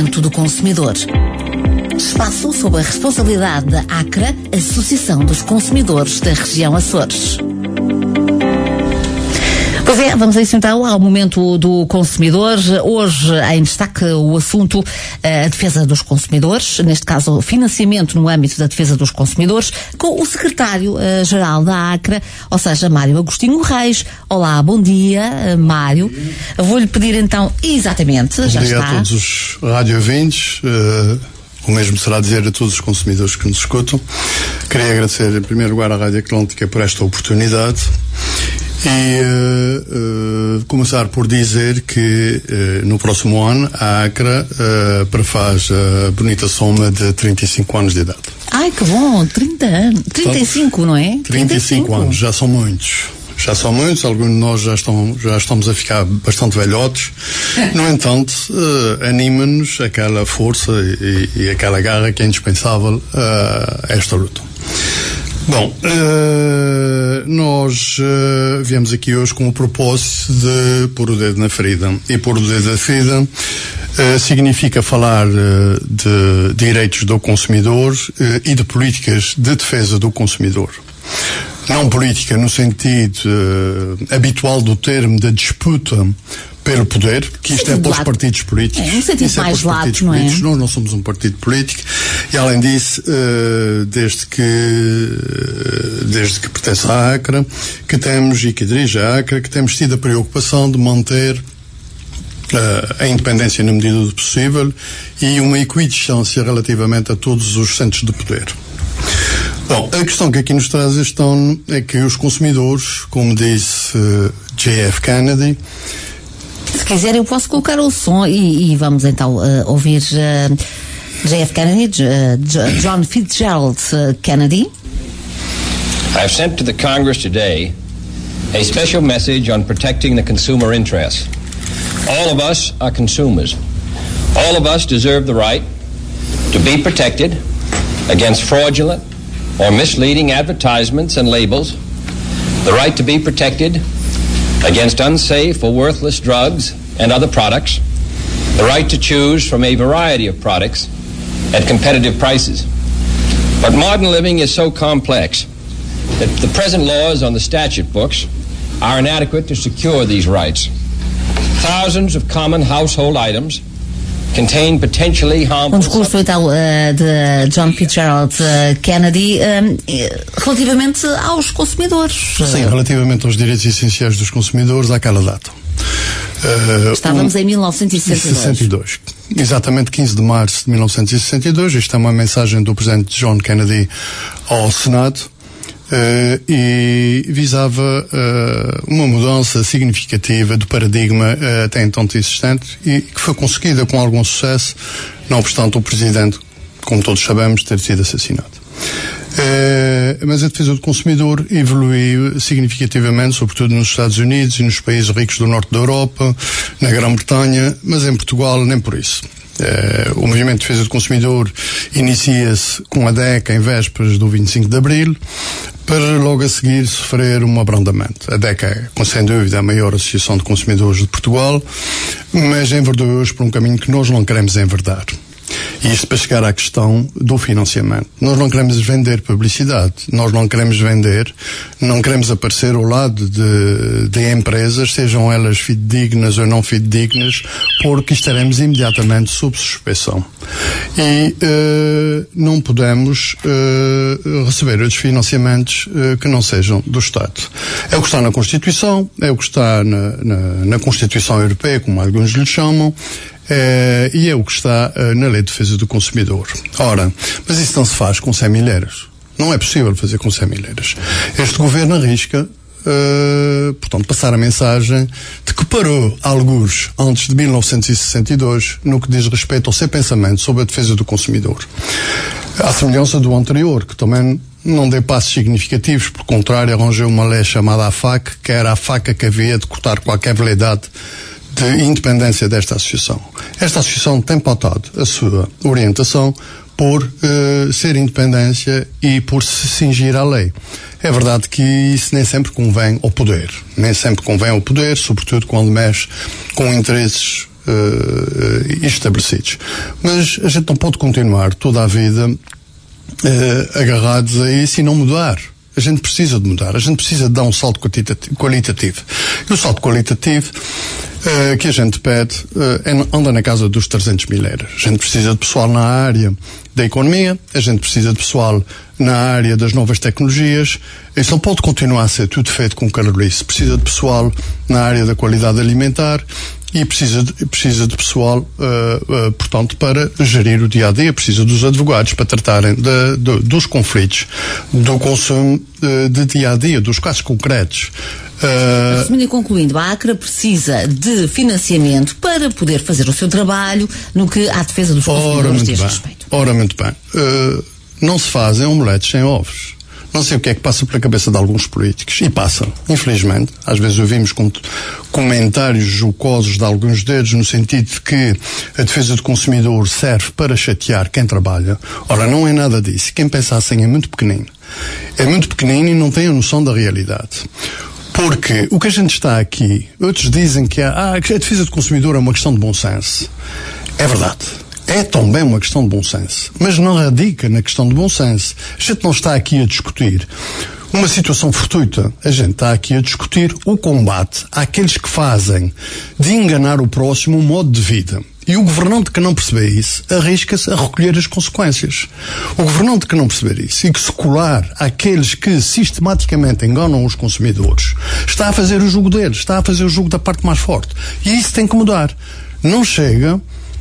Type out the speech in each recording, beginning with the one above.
momento do consumidor. Espaço sob a responsabilidade da ACRA, Associação dos Consumidores da Região Açores. Pois é, vamos a isso então ao momento do consumidor. Hoje em destaque o assunto a defesa dos consumidores, neste caso o financiamento no âmbito da defesa dos consumidores, com o secretário-geral da ACRA, ou seja, Mário Agostinho Reis. Olá, bom dia, Mário. Vou-lhe pedir então, exatamente, bom já dia está. A todos os rádio-ouvintes. O mesmo será dizer a todos os consumidores que nos escutam. Queria agradecer em primeiro lugar à Rádio Atlântica por esta oportunidade e começar por dizer que no próximo ano a ACRA prefaz a bonita soma de 35 anos de idade. Ai, que bom, 30 anos, 35, não é? 35 anos, já são muitos. Já são muitos, alguns de nós já estamos a ficar bastante velhotes. No entanto, anima-nos aquela força e aquela garra que é indispensável a esta luta. Bom, nós viemos aqui hoje com o propósito de pôr o dedo na ferida. E pôr o dedo na ferida significa falar de direitos do consumidor e de políticas de defesa do consumidor. Não política no sentido habitual do termo da disputa pelo poder, que isto é para os partidos políticos. No sentido mais lato, não é? Nós não somos um partido político e, além disso, desde que pertence à ACRA, que temos e que dirige a ACRA, que temos tido a preocupação de manter a independência na medida do possível e uma equidistância relativamente a todos os centros de poder. Bom, a questão que aqui nos traz este ano é que os consumidores, como disse J.F. Kennedy... Se quiser eu posso colocar o som e vamos então ouvir J.F. Kennedy, John Fitzgerald Kennedy. I've sent to the Congress today a special message on protecting the consumer interests. All of us are consumers. All of us deserve the right to be protected against fraudulent or misleading advertisements and labels, the right to be protected against unsafe or worthless drugs and other products, the right to choose from a variety of products at competitive prices. But modern living is so complex that the present laws on the statute books are inadequate to secure these rights. Thousands of common household items contain potentially harmful... Discurso então de John Fitzgerald Kennedy relativamente aos consumidores. Sim, relativamente aos direitos essenciais dos consumidores àquela data. Estávamos em 1962. Exatamente 15 de março de 1962. Isto é uma mensagem do presidente John Kennedy ao Senado. E visava uma mudança significativa do paradigma até então existente e que foi conseguida com algum sucesso, não obstante o presidente, como todos sabemos, ter sido assassinado. Mas a defesa do consumidor evoluiu significativamente, sobretudo nos Estados Unidos e nos países ricos do norte da Europa, na Grã-Bretanha, mas em Portugal nem por isso. O movimento de defesa do consumidor inicia-se com a DECA em vésperas do 25 de Abril, para logo a seguir sofrer um abrandamento. A DECA é, sem dúvida, a maior associação de consumidores de Portugal, mas enverdou hoje por um caminho que nós não queremos enverdar. E isto para chegar à questão do financiamento. Nós não queremos vender publicidade, nós não queremos aparecer ao lado de empresas, sejam elas fidedignas ou não fidedignas, porque estaremos imediatamente sob suspeição. E não podemos receber outros financiamentos que não sejam do Estado. É o que está na Constituição, é o que está na Constituição Europeia, como alguns lhe chamam, e é o que está na Lei de Defesa do Consumidor. Ora, mas isso não se faz com 100 mil euros. Não é possível fazer com 100 mil euros. Este governo arrisca, portanto, passar a mensagem de que parou alguns antes de 1962 no que diz respeito ao seu pensamento sobre a defesa do consumidor. À semelhança do anterior, que também não deu passos significativos, por contrário, arranjou uma lei chamada AFAC, que era a faca que havia de cortar qualquer veleidade de independência desta associação. Esta associação tem pautado a sua orientação por ser independência e por se cingir à lei. É verdade que isso nem sempre convém ao poder. Nem sempre convém ao poder, sobretudo quando mexe com interesses estabelecidos. Mas a gente não pode continuar toda a vida agarrados a isso e não mudar. A gente precisa de mudar, a gente precisa de dar um salto qualitativo. E o salto qualitativo que a gente pede anda na casa dos 300 mil euros. A gente precisa de pessoal na área da economia, a gente precisa de pessoal na área das novas tecnologias. Isso não pode continuar a ser tudo feito com calorice. Precisa de pessoal na área da qualidade alimentar e precisa de pessoal, portanto, para gerir o dia-a-dia. Precisa dos advogados para tratarem dos conflitos, do consumo de dia-a-dia, dos casos concretos. Resumindo e concluindo, a ACRA precisa de financiamento para poder fazer o seu trabalho no que à defesa dos consumidores diz respeito. Ora, muito bem. Não se fazem omeletes sem ovos. Não sei o que é que passa pela cabeça de alguns políticos. E passa, infelizmente. Às vezes ouvimos comentários jocosos de alguns deles no sentido de que a defesa do consumidor serve para chatear quem trabalha. Ora, não é nada disso. Quem pensa assim é muito pequenino. É muito pequenino e não tem a noção da realidade. Porque o que a gente está aqui, outros dizem que a defesa do consumidor é uma questão de bom senso. É verdade. É também uma questão de bom senso. Mas não radica na questão de bom senso. A gente não está aqui a discutir uma situação fortuita. A gente está aqui a discutir o combate àqueles que fazem de enganar o próximo um modo de vida. E o governante que não perceber isso arrisca-se a recolher as consequências. O governante que não perceber isso e que se colar àqueles que sistematicamente enganam os consumidores está a fazer o jogo deles, está a fazer o jogo da parte mais forte. E isso tem que mudar. Não chega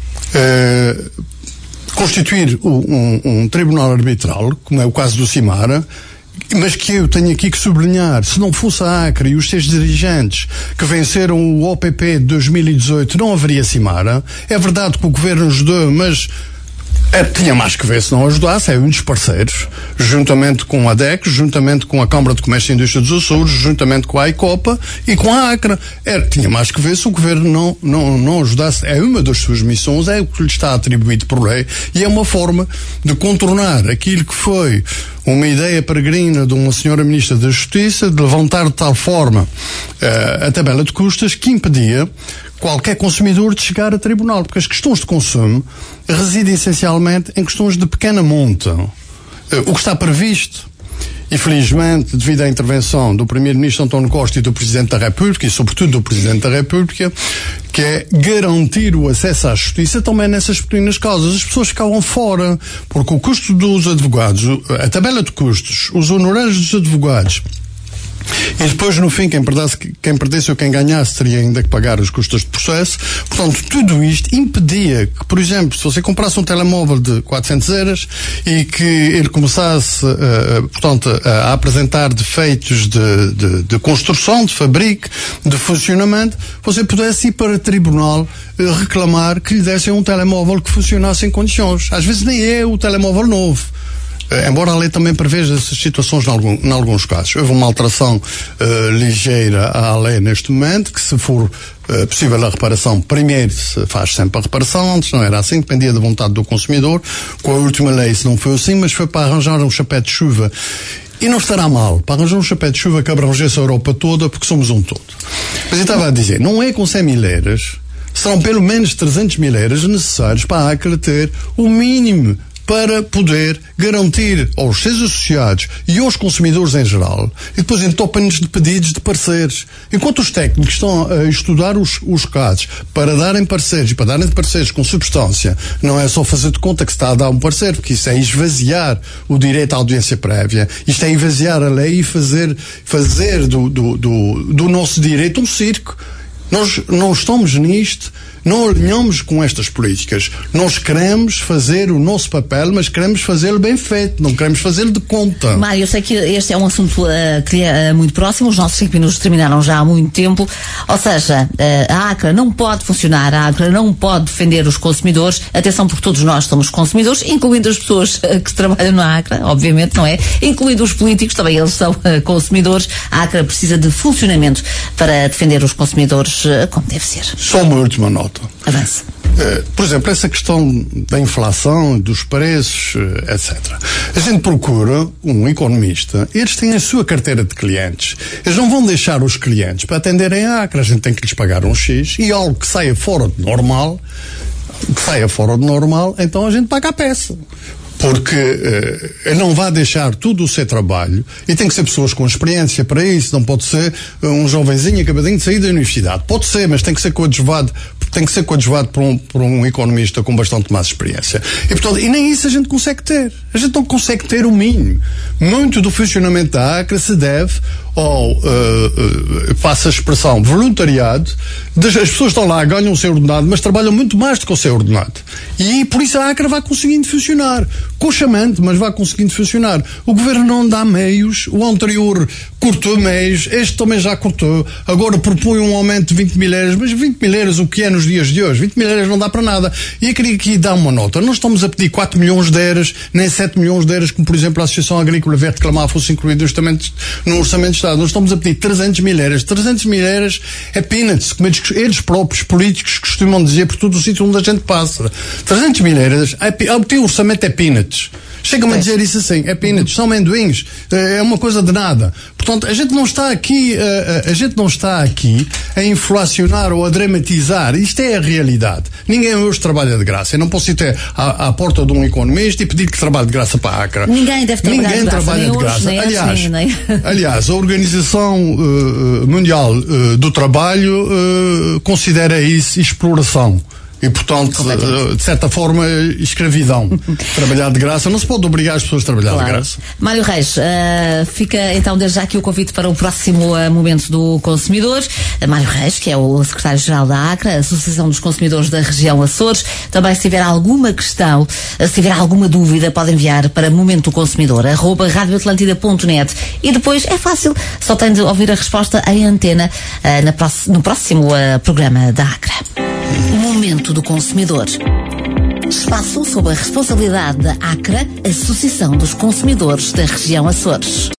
constituir um tribunal arbitral, como é o caso do Simara, mas que eu tenho aqui que sublinhar, se não fosse a ACRA e os seus dirigentes que venceram o OPP de 2018, não haveria Simara. É verdade que o governo ajudou, mas tinha mais que ver se não ajudasse. É um dos parceiros, juntamente com a ADEC, juntamente com a Câmara de Comércio e Indústria dos Açores, juntamente com a AICOPA e com a ACRA. Tinha mais que ver se o governo não ajudasse. É uma das suas missões, é o que lhe está atribuído por lei e é uma forma de contornar aquilo que foi uma ideia peregrina de uma senhora Ministra da Justiça de levantar de tal forma a tabela de custas que impedia qualquer consumidor de chegar a tribunal, porque as questões de consumo residem essencialmente em questões de pequena monta. O que está previsto, infelizmente, devido à intervenção do Primeiro-Ministro António Costa e do Presidente da República, e sobretudo do Presidente da República, que é garantir o acesso à justiça também nessas pequenas causas. As pessoas ficavam fora, porque o custo dos advogados, a tabela de custos, os honorários dos advogados, e depois, no fim, quem perdesse ou quem ganhasse teria ainda que pagar os custos de processo. Portanto, tudo isto impedia que, por exemplo, se você comprasse um telemóvel de 400 euros e que ele começasse, a apresentar defeitos de construção, de fabrico, de funcionamento, você pudesse ir para o tribunal reclamar que lhe dessem um telemóvel que funcionasse em condições. Às vezes nem é o telemóvel novo. Embora a lei também preveja essas situações em alguns casos. Houve uma alteração ligeira à lei neste momento, que se for possível a reparação, primeiro se faz sempre a reparação, antes não era assim, dependia da vontade do consumidor. Com a última lei isso não foi assim, mas foi para arranjar um chapéu de chuva. E não estará mal, para arranjar um chapéu de chuva que abrangesse a Europa toda, porque somos um todo. Mas eu estava a dizer, não é com 100 mil euros, serão pelo menos 300 mil euros necessários para a ACRA ter o mínimo para poder garantir aos seus associados e aos consumidores em geral, e depois entopem-nos de pedidos de parceiros. Enquanto os técnicos estão a estudar os casos para darem parceiros, e para darem parceiros com substância, não é só fazer de conta que se está a dar um parceiro, porque isso é esvaziar o direito à audiência prévia, isto é esvaziar a lei e fazer do nosso direito um circo. Nós não estamos nisto, não alinhamos com estas políticas. Nós queremos fazer o nosso papel, mas queremos fazê-lo bem feito, não queremos fazê-lo de conta. Mário, eu sei que este é um assunto que é muito próximo, os nossos 5 minutos terminaram já há muito tempo, ou seja, a ACRA não pode funcionar, a ACRA não pode defender os consumidores. Atenção, porque todos nós somos consumidores, incluindo as pessoas que trabalham na ACRA, obviamente, não é? Incluindo os políticos, também eles são consumidores. A ACRA precisa de funcionamento para defender os consumidores como deve ser. Só uma última nota. nota. Avance. Por exemplo, essa questão da inflação, dos preços, etc. A gente procura um economista, eles têm a sua carteira de clientes. Eles não vão deixar os clientes para atenderem a Acre. A gente tem que lhes pagar um X e algo que saia fora de normal, então a gente paga a peça. Porque ele não vai deixar tudo o seu trabalho e tem que ser pessoas com experiência para isso, não pode ser um jovenzinho acabadinho de sair da universidade. Pode ser, mas tem que ser coadjuvado por um economista com bastante mais experiência. E, portanto, e nem isso a gente consegue ter. A gente não consegue ter o mínimo. Muito do funcionamento da Acre se deve ao, passa a expressão, voluntariado. As pessoas estão lá, ganham o seu ordenado, mas trabalham muito mais do que o seu ordenado. E por isso a Acre vai conseguindo funcionar. Coxamente, mas vai conseguindo funcionar. O governo não dá meios, o anterior cortou meios, este também já cortou, agora propõe um aumento de 20 mil euros, mas 20 mil euros o que é nos dias de hoje? 20 mil euros não dá para nada. E eu queria aqui dar uma nota. Não estamos a pedir 4 milhões de euros, nem 7 milhões de euros, como por exemplo a Associação Agrícola veio reclamar fosse incluído no Orçamento de Estado. Nós estamos a pedir 300 mil euros. 300 mil euros é peanuts, como eles próprios políticos costumam dizer por todo o sítio onde a gente passa. 300 mil euros, obter o orçamento é peanuts. Chega-me a dizer isso assim, é peanuts, são amendoins, é uma coisa de nada. Portanto, a gente não está aqui a inflacionar ou a dramatizar. Isto é a realidade. Ninguém hoje trabalha de graça. Eu não posso ir até à porta de um economista e pedir que trabalhe de graça para a Acre. Ninguém deve trabalhar de graça. Aliás, a Organização Mundial do Trabalho considera isso exploração. E, portanto, de certa forma, escravidão. Trabalhar de graça. Não se pode obrigar as pessoas a trabalhar de graça. Mário Reis, fica então desde já aqui o convite para o próximo momento do consumidor. Mário Reis, que é o secretário-geral da Acre, a Associação dos Consumidores da Região Açores. Também, se tiver alguma questão, se tiver alguma dúvida, pode enviar para momentoconsumidor@radioatlantida.net e depois é fácil, só tem de ouvir a resposta em antena no próximo programa da Acre. Momento do Consumidor. Espaço sob a responsabilidade da Acre, Associação dos Consumidores da Região Açores.